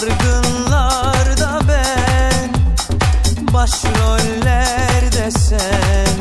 Dargınlarda ben, başrollerde sen.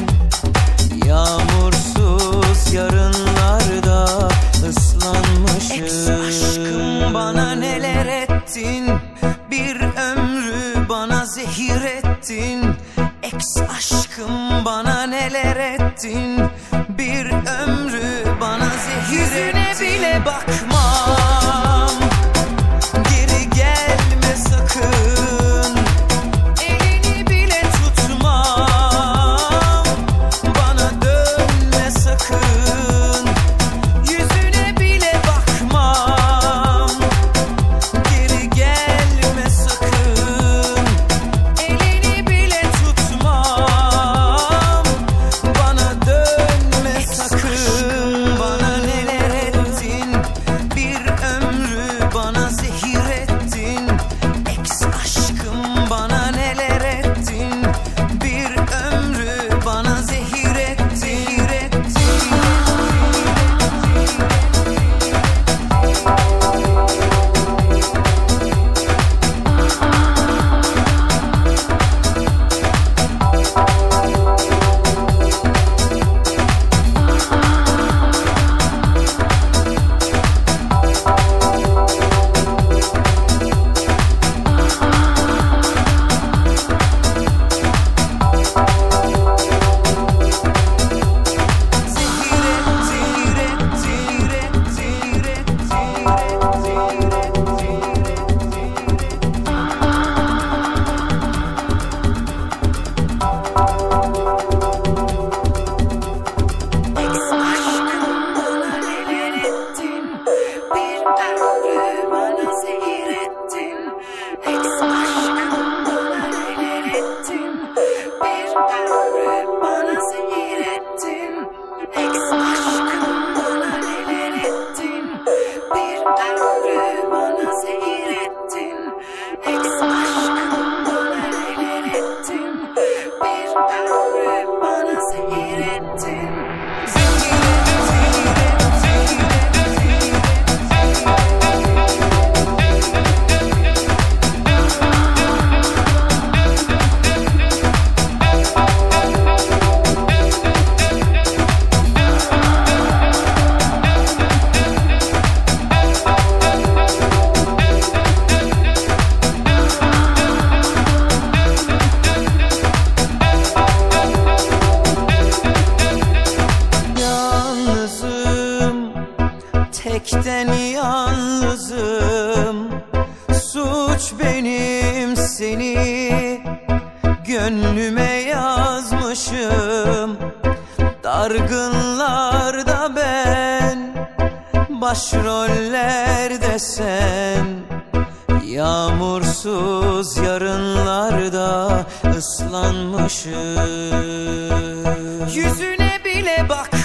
Yağmursuz yarınlarda ıslanmışım. Ex aşkım bana neler ettin, bir ömrü bana zehir ettin. Ex aşkım bana neler ettin, bir ömrü bana zehir ettin. Yüzüne bile bakmam, geri gelme sakın. Elini bile tutmam, bana dönme sakın. Yüzüne bile bakmam, geri gelme sakın. Elini bile tutmam, bana dönme sakın. Bana neler ettin, bir ömrü bana zehir ettin. Ex aşkım bana neler ettin, bir ömrü bana zehir ettin. Tekten yalnızım, suç benim, seni gönlüme yazmışım. Dargınlarda ben, başrollerde sen. Yağmursuz yarınlarda ıslanmışım. Yüzüne bile bak